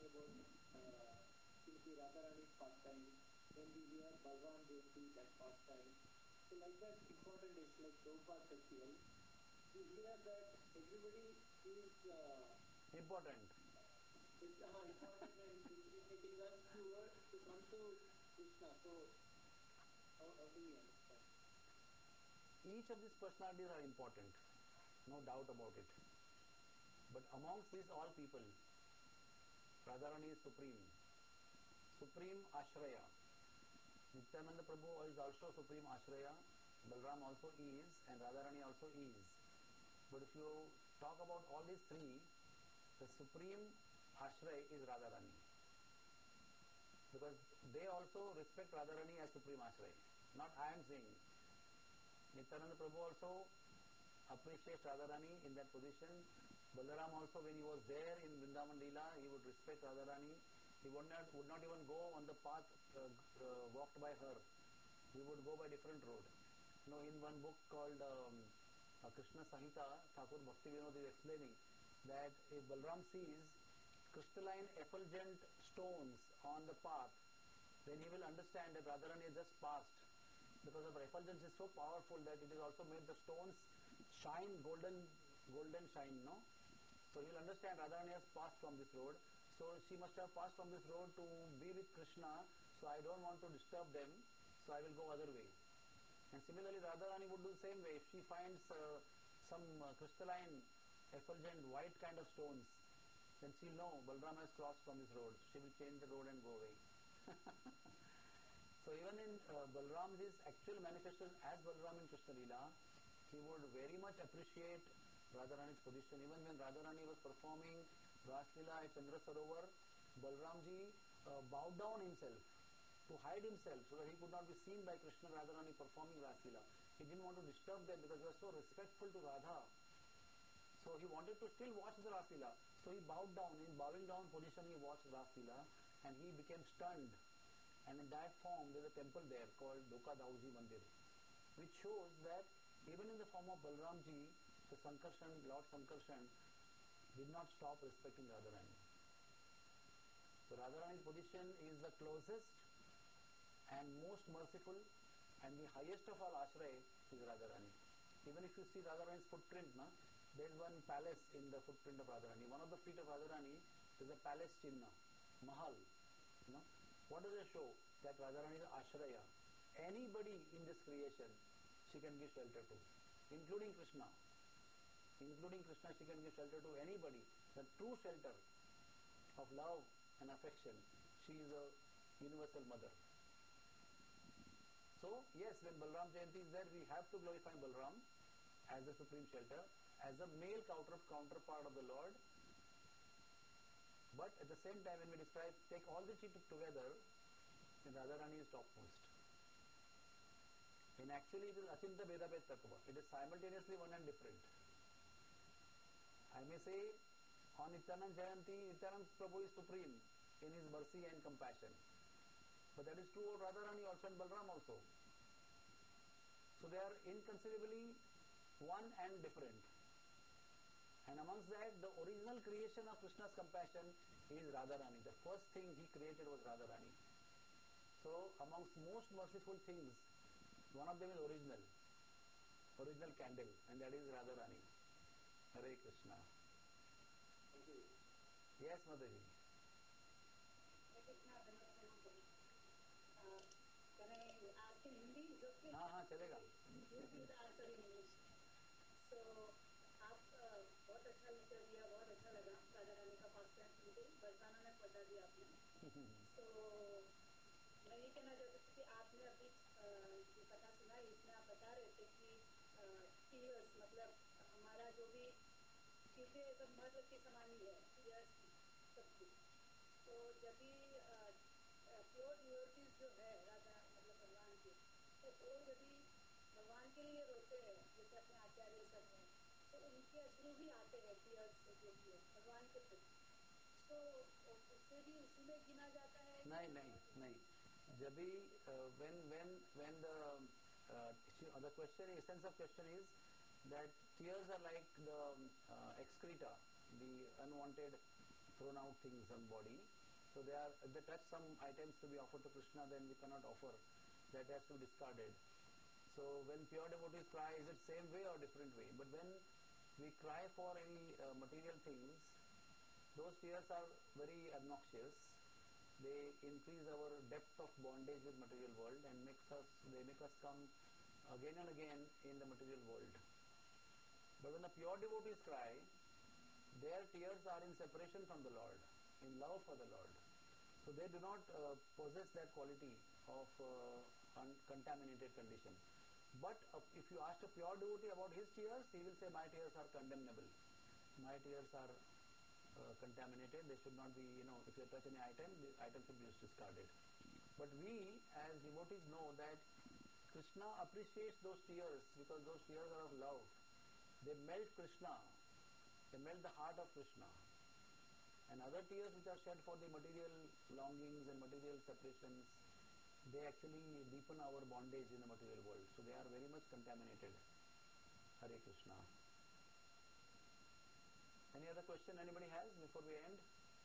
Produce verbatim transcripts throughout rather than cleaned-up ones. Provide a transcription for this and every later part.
about uh, Srimati Radharani's pastime. Then we hear Balram Jayanti, that pastime. So like that, important is like Prabhupada festival. We hear that everybody is uh, important. It's uh, important and making us towards to come to Krishna. So how, how do we understand? Each of these personalities are important, no doubt about it. But amongst these all people, Radharani is supreme. Supreme Ashraya. Nityananda Prabhu is also supreme Ashraya. Balram also is, and Radharani also is. But if you talk about all these three, the supreme Ashraya is Radharani. Because they also respect Radharani as supreme Ashraya. Not I am saying. Nityananda Prabhu also appreciates Radharani in that position. Balaram also, when he was there in Vrindavan Leela, he would respect Radharani. He would not, would not even go on the path uh, uh, walked by her. He would go by different road. You know, in one book called um, uh, Krishna Samhita, Thakur Bhakti Vinod is explaining that if Balram sees crystalline effulgent stones on the path, then he will understand that Radharani has just passed. Because the effulgence is so powerful that it has also made the stones shine golden, golden shine, no? So he will understand Radharani has passed from this road. So she must have passed from this road to be with Krishna. So I don't want to disturb them. So I will go other way. And similarly, Radharani would do the same way. If she finds uh, some uh, crystalline, effulgent, white kind of stones, then she'll know Balram has crossed from this road. She will change the road and go away. So even in uh, Balram's actual manifestation as Balram in Krishna Leela, he would very much appreciate Radharani's position. Even when Radharani was performing Ras Leela at Chandra Sarovar, Balramji uh, bowed down himself to hide himself so that he could not be seen by Krishna and Radharani performing Ras Leela. He didn't want to disturb them because he was so respectful to Radha. So he wanted to still watch the Ras Leela. So he bowed down. In bowing down position he watched Ras Leela and he became stunned. And in that form there is a temple there called Dhoka Dauji Mandir, which shows that even in the form of Balramji, the Sankarshan, Lord Sankarshan did not stop respecting Radharani. So Radharani's position is the closest and most merciful and the highest of all Ashraya is Radharani. Even if you see Radharani's footprint, na, there is one palace in the footprint of Radharani. One of the feet of Radharani is a palace chinna, Mahal. You know? What does it show? That Radharani is Ashraya. Anybody in this creation she can give shelter to, including Krishna. Including Krishna she can give shelter to anybody. The true shelter of love and affection. She is a universal mother. So yes, when Balram Jayanti is there, we have to glorify Balram as the supreme shelter, as the male counter, counterpart of the Lord. But at the same time, when we describe, take all the three together, then Radharani is topmost. In actually, it is Achinta Bhedabhed Tattva. It is simultaneously one and different. I may say, on Nityanand Jayanti, Nityanand Prabhu is supreme in his mercy and compassion. But that is true of Radharani also and Balram also. So they are inconceivably one and different. And amongst that, the original creation of Krishna's compassion is Radharani. The first thing he created was Radharani. So amongst most merciful things, one of them is original. Original candle, and that is Radharani. Hare Krishna. Thank you. Yes, Mataji. Uh, can I ask in Hindi? Is okay? हाँ हाँ चलेगा. You will answer in English. So, आप uh, बहुत अच्छा उत्तर दिया, बहुत अच्छा लगा. राधा रानी का पास टाइम सुन के बरसाना में बता दिया आपने. So, मैं ये कहना चाहती थी कि आपने अभी uh, ये कथा सुना, इसमें आप बता रहे थे कि tears मतलब हमारा जो भी चीजें सब मर्द के समान ही है. Tears सब कुछ. तो जब भी प्योर डिवोटीज जो है राधा मतलब भगवान के, तो वो यदि भगवान के लिए रोते हैं जैसे अपने आचार्य सब हैं, तो उनके अश्रु भी आते हैं टीयर्स जो भी है भगवान के प्रति, तो उससे भी उसी में गिना जाता है. नहीं नहीं नहीं. जब भी when when when the uh, the question, essence of question is that tears are like the uh, excreta, the unwanted thrown out things on body. So they are, if they touch some items to be offered to Krishna, then we cannot offer. That has to be discarded. So when pure devotees cry, is it same way or different way? But when we cry for any uh, material things, those tears are very obnoxious. They increase our depth of bondage with material world and makes us, they make us come again and again in the material world. But when the pure devotees cry, their tears are in separation from the Lord, in love for the Lord. So they do not uh, possess that quality of uh, uncontaminated condition. But uh, if you ask a pure devotee about his tears, he will say, my tears are condemnable. My tears are uh, contaminated. They should not be, you know, if you touch any item, the item should be discarded. But we as devotees know that Krishna appreciates those tears because those tears are of love. They melt Krishna. They melt the heart of Krishna. And other tears which are shed for the material longings and material separations, they actually deepen our bondage in the material world. So they are very much contaminated. Hare Krishna. Any other question anybody has before we end?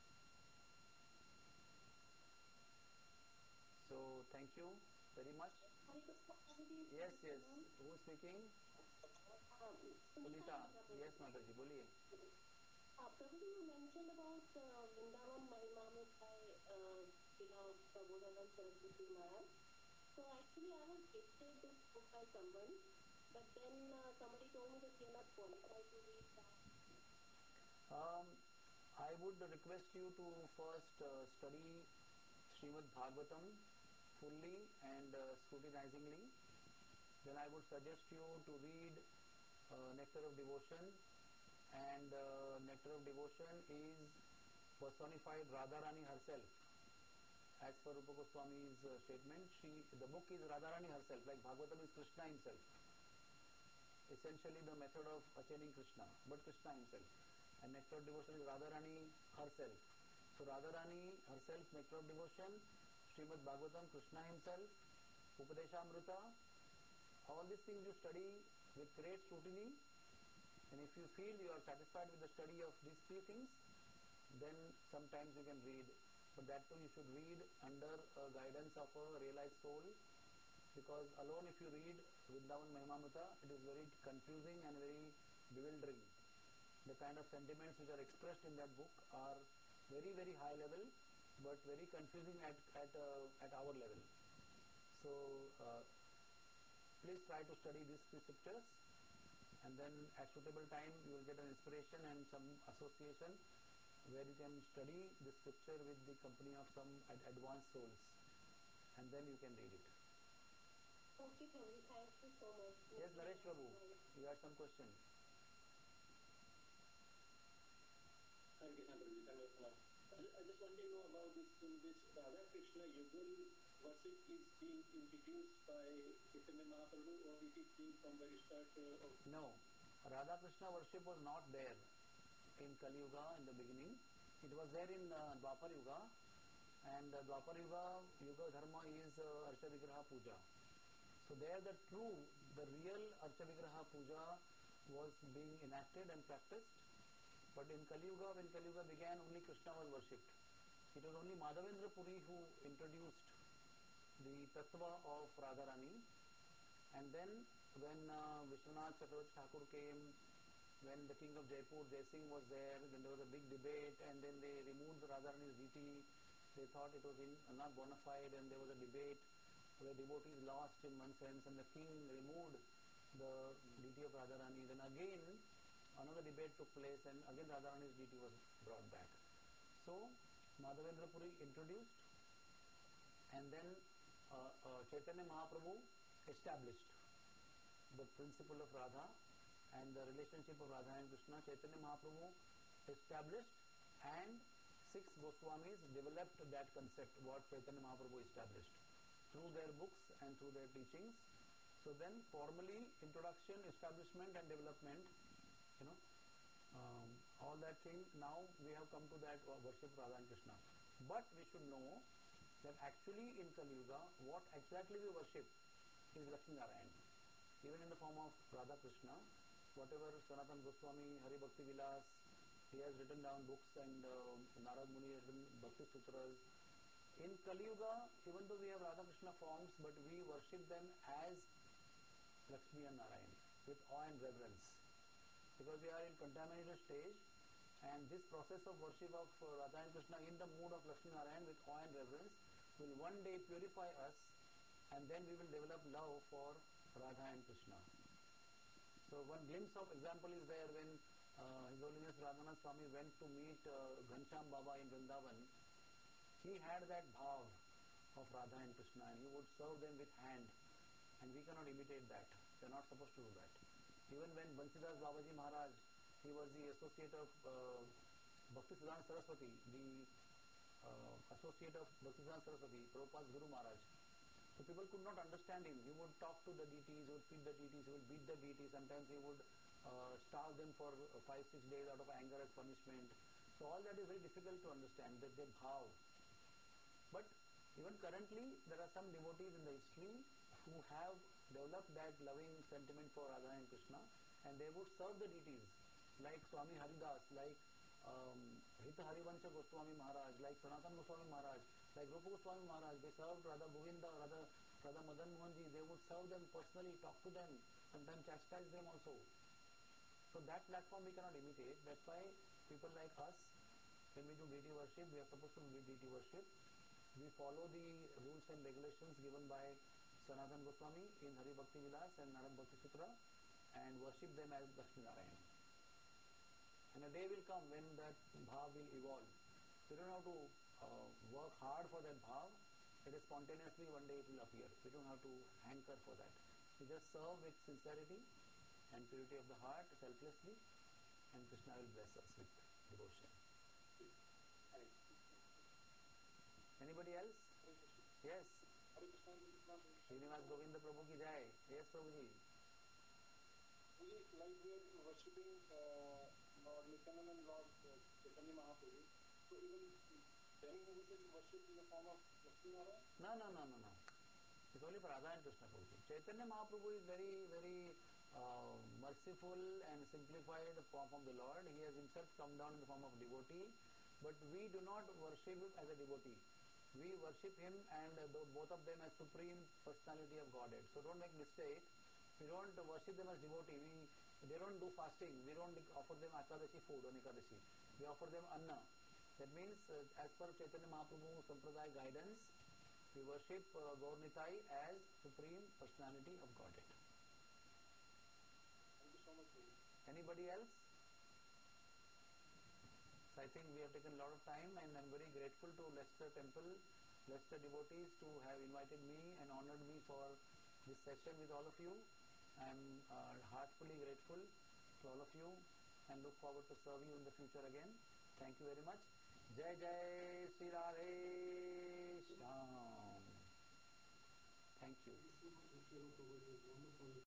So thank you very much. Yes, yes. Who is speaking? Sunita. Yes, Mataji. Boliye. Uh, Prabhuji, you mentioned about uh, Vrindavan Mahimamit by uh, beloved Prabodhanand Saraswati Maharaj. So actually I was gifted this book by someone, but then uh, somebody told me that you're not qualified to read that. Um, I would request you to first uh, study Srimad Bhagavatam fully and uh, scrutinizingly. Then I would suggest you to read uh, Nectar of Devotion. And uh, Nectar of Devotion is personified Radharani herself. As per Rupa Goswami's uh, statement, she, the book is Radharani herself, like Bhagavatam is Krishna himself. Essentially the method of attaining Krishna, but Krishna himself. And Nectar of Devotion is Radharani herself. So Radharani herself, Nectar of Devotion, Srimad Bhagavatam, Krishna himself, Upadeshamrita, all these things you study with great scrutiny. And if you feel you are satisfied with the study of these three things, then sometimes you can read. But that too you should read under uh, guidance of a realized soul, because alone if you read Vrindavan Mahimamrita, it is very confusing and very bewildering. The kind of sentiments which are expressed in that book are very very high level, but very confusing at, at, uh, at our level. So uh, please try to study these three scriptures. And then at suitable time you will get an inspiration and some association where you can study the scripture with the company of some ad- advanced souls, and then you can read it. Okay, Prabhu, thank you so much. Yes, Naresh Prabhu, you had some question. Hare Krishna, Prabhuji. Thank you so much. I I just want to know about this, in this Radha Krishna Yugal worship is being introduced by Chaitanya Mahaprabhu, or it is being from very start uh, of... No, Radha Krishna worship was not there in Kali Yuga in the beginning. It was there in uh, Dwapar Yuga, and uh, Dwapar Yuga, Yuga Dharma is uh, Archa Vigraha Puja. So there the true, the real Archa Vigraha Puja was being enacted and practiced. But in Kali Yuga, when Kali Yuga began, only Krishna was worshipped. It was only Madhavendra Puri who introduced the tattva of Radharani. And then when uh, Vishwanath Chakravarti Thakur came, when the king of Jaipur, Jai Singh was there, then there was a big debate, and then they removed Radharani's deity. They thought it was in, uh, not bona fide, and there was a debate where devotees lost in one sense, and the king removed the deity of Radharani. Then again another debate took place, and again Radharani's deity was brought back. So Madhavendra Puri introduced, and then uh, uh, Chaitanya Mahaprabhu established the principle of Radha and the relationship of Radha and Krishna. Chaitanya Mahaprabhu established, and six Goswamis developed that concept what Chaitanya Mahaprabhu established through their books and through their teachings. So then formally introduction, establishment and development, you know, um, all that thing, now we have come to that uh, worship Radha and Krishna. But we should know that actually in Kali Yuga, what exactly we worship is Lakshmi Narayan. Even in the form of Radha Krishna, whatever Sanatana Goswami, Hari Bhakti Vilas, He has written down books, and uh, Narad Muni has written Bhakti Sutras. In Kali Yuga, even though we have Radha Krishna forms, but we worship them as Lakshmi and Narayan with awe and reverence, because we are in contaminated stage, and this process of worship of uh, Radha and Krishna in the mood of Lakshmi Narayan with awe and reverence will one day purify us, and then we will develop love for Radha and Krishna. So one glimpse of example is there when uh, His Holiness Radhanath Swami went to meet uh, Ghanshyam Baba in Vrindavan. He had that bhav of Radha and Krishna, and he would serve them with hand, and we cannot imitate that. We are not supposed to do that. Even when Bansidas Babaji Maharaj, he was the associate of uh, Bhaktisiddhanta Saraswati, the uh, associate of Bhaktisiddhanta Saraswati, Prabhupada's Guru Maharaj. So people could not understand him. He would talk to the deities, he would feed the deities, he would beat the deities. Sometimes he would uh, starve them for uh, five, six days out of anger as punishment. So all that is very difficult to understand, that they bhav. But even currently, there are some devotees in the history who have developed that loving sentiment for Radha and Krishna, and they would serve the deities, like Swami Haridas, like um, Hita Harivancha Goswami Maharaj, like Sanatana Goswami Maharaj, like Rupa Goswami Maharaj. They served Radha Govinda, Radha, Radha Madan Mohanji. They would serve them personally, talk to them, sometimes chastise them also. So that platform we cannot imitate. That's why people like us, when we do deity worship, we are supposed to do deity worship. We follow the rules and regulations given by Sanatana Goswami in Hari Bhakti Vilas and Narad Bhakti Sutra, and worship them as Lakshmi Narayan. And a day will come when that bhav will evolve. We don't have to uh, work hard for that bhav. It is spontaneously, one day it will appear. We don't have to hanker for that. We just serve with sincerity and purity of the heart, selflessly, and Krishna will bless us with devotion. Anybody else? Yes. Srinivas Govinda Prabhu ki jai. Yes, Prabhuji. Like we are worshipping uh, Lord Nityananda and Lord uh, Chaitanya Mahaprabhu, so even then we should worship in the form of Lakshmi Narayan? No, no, no, no, no. It's only for Radha and Krishna Prabhu. Chaitanya Mahaprabhu is very, very uh, merciful and simplified form of the Lord. He has himself come down in the form of devotee, but we do not worship him as a devotee. We worship him and uh, both of them as supreme personality of Godhead. So don't make mistake. We don't worship them as devotee. We, they don't do fasting. We don't offer them Ekadashi food on Ekadashi. We offer them Anna. That means uh, as per Chaitanya Mahaprabhu Sampradaya guidance, we worship uh, Gaur Nitai as supreme personality of Godhead. Thank you so much. Anybody else? So I think we have taken a lot of time, and I'm very grateful to Leicester Temple, Leicester devotees to have invited me and honored me for this session with all of you. I'm uh, heartfully grateful to all of you and look forward to serve you in the future again. Thank you very much. Jai Jai Sri Radhe Shyam. Thank you.